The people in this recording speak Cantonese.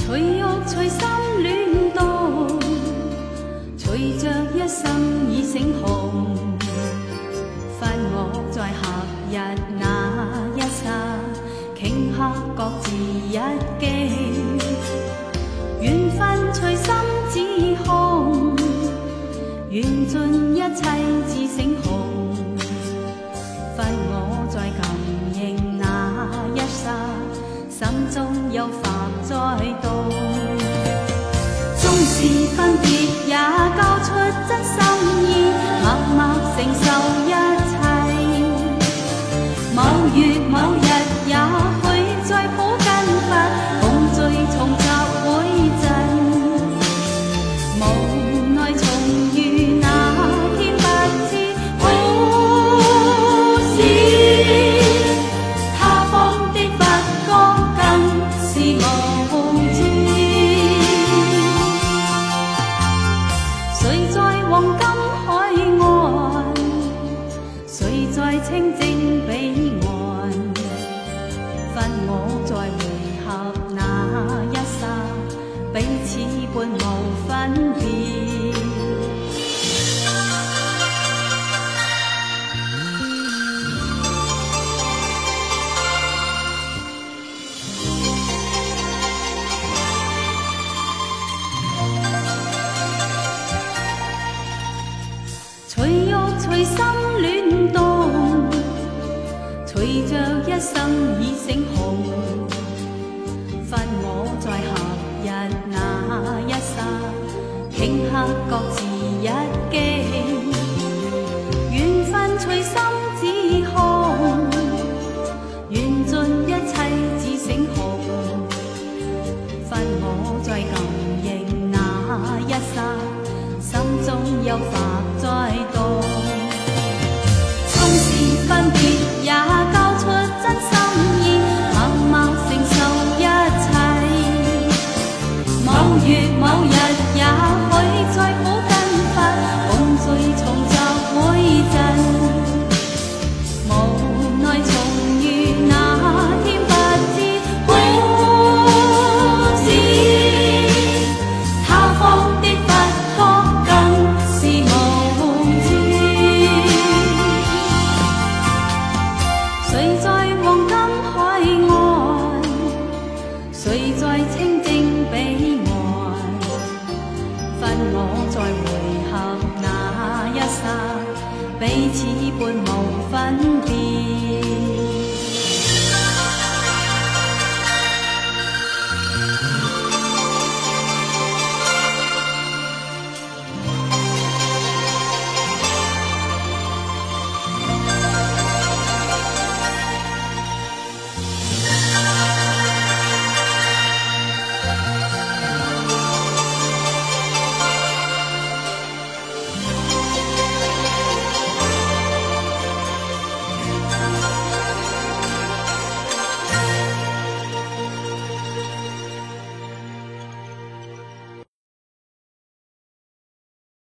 随欲随心恋动，随着一生已醒红。分我在合日那一刹，顷刻各自一境。缘分随心指控，缘尽一切至醒红。分我在琴弦那一刹，心中有法在动。纵是分别也交出真心意，默默承受一切。某月某日也许再抱根发，共聚重集会阵。无奈重遇那天不知好事，他方的佛光更是無知。誰在黃金海岸，誰在清靜彼岸，分我在回合那一剎，彼此半無分別。隨欲隨心戀動，隨着一生已醒紅。分我在合日那一剎，頃刻各自一境。